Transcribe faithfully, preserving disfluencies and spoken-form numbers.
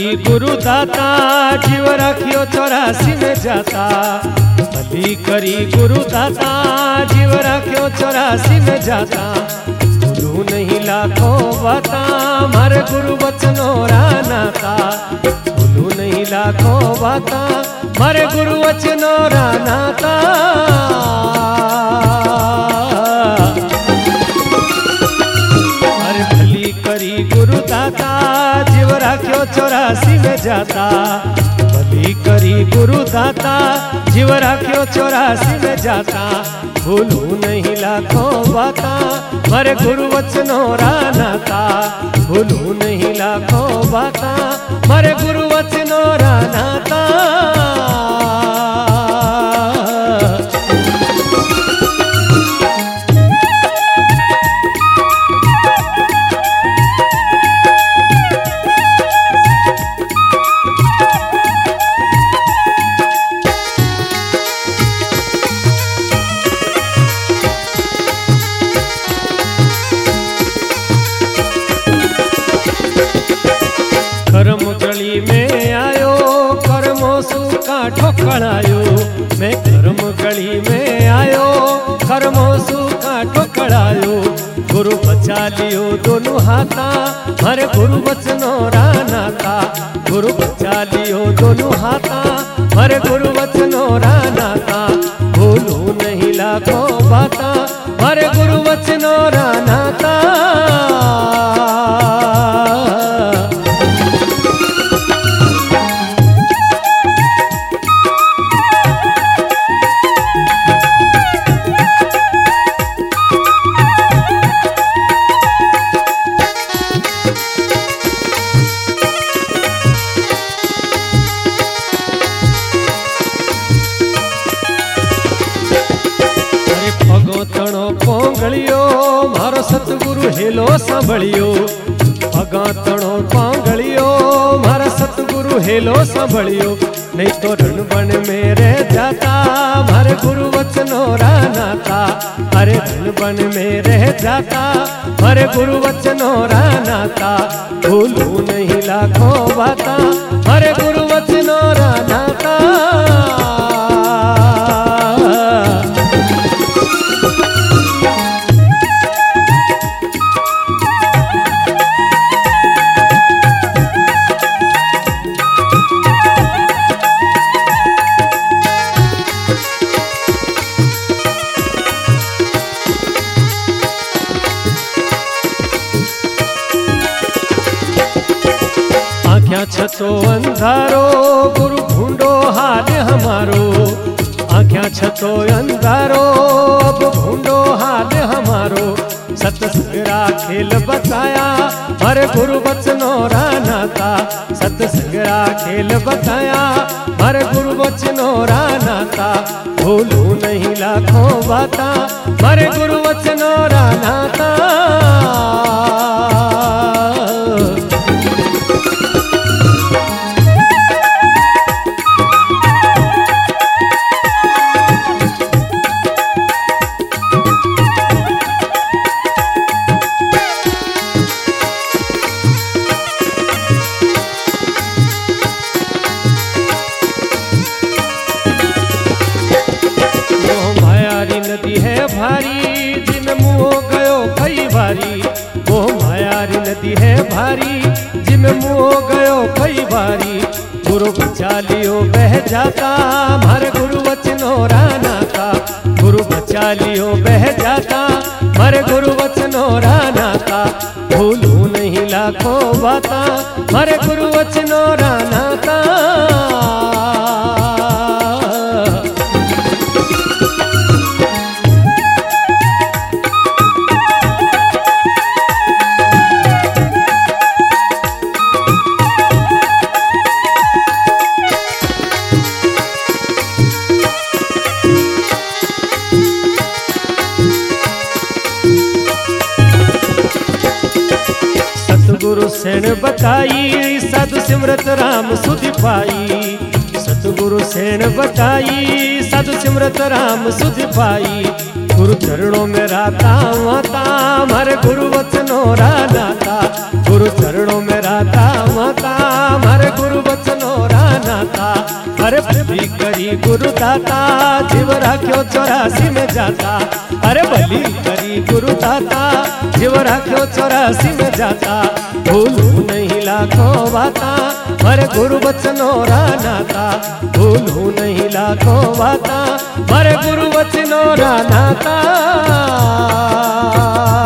करी गुरु दाता जीव राखियो चौरासी में जाता। भली करी गुरु दाता जीव राखियो चौरासी में जाता। भूलू नहीं लाखों बाता मारे गुरु वचनो रा नाता। भूलू नहीं लाखों बाता मारे गुरु वचनो रा नाता। अरे भली करी गुरु दाता जीव राखियो चौरासी में जाता। भली करी गुरु दाता जीव राखियो चौरासी में जाता। भूलू नहीं लाखों बाता मारे गुरु वचनो रा नाता। भूलू नहीं लाखों बाता मारे गुरु वचनो रा नाता। कर्म गली में आयो कर्मो सूखा ठोकड़ायो। मैं कर्म गली में आयो कर्मो सूखा ठोकड़ायो। गुरु बचा लियो दोनों हाथा मारे गुरु वचनो रा नाता। गुरु बचा लियो दोनों हाथा मारे गुरु वचनो रा नाता। भूलू नहीं लाखों बाता मारे गुरु वचनो रा नाता। भगतणो पोंगलियो मारो सतगुरु हेलो सांभळियो। भगतणो पोंगलियो मारा सतगुरु हेलो सांभळियो। नहीं तो रण बन में रह जाता मारे गुरु वचनो रा नाता। अरे रण बन में रह जाता मारे गुरु वचनो रा नाता। भूलू नहीं लाखों बाता मारे गुरु वचनो रा नाता। आँख्या छतो अंधारो गुरु ढूंढो हाल हमारो। आँख्या छतो अंधारो अब ढूंढो हाल हमारो। सतसंगरा खेल बताया मारे गुरु वचनो रा नाता। सतसंगरा खेल बताया मारे गुरु वचनो रा नाता। भूलू नहीं लाखों बाता मारे गुरु वचनो रा नाता। नदी है भारी जिन मुँह गयो कई बारी। वो मायारी नदी है भारी जिन मुँह गयो कई बारी। गुरु बचा लियो बह जाता मारे गुरु वचनो रा नाता। गुरु बचा लियो बह जाता मारे गुरु वचनो रा नाता। भूलू नहीं लाखों बाता मारे गुरु वचनो रा नाता। सतगुरु सेन बताई साधु सिमरत राम सुधि पाई। सतगुरु सेन बताई साधु सिमरत राम सुधि पाई। गुरु चरणों में राता माता मारे गुरु वचनो रा नाता। गुरु चरणों में राता माता मारे अरे भली करी गुरु दाता जीव राख्यो चौरासी में जाता। अरे भली करी गुरु दाता जीव राख्यो चौरासी में जाता। भूलू नहीं लाखों बाता मारे गुरु वचनो रा नाता। भूलू नहीं लाखों बाता मारे गुरु वचनो रा नाता।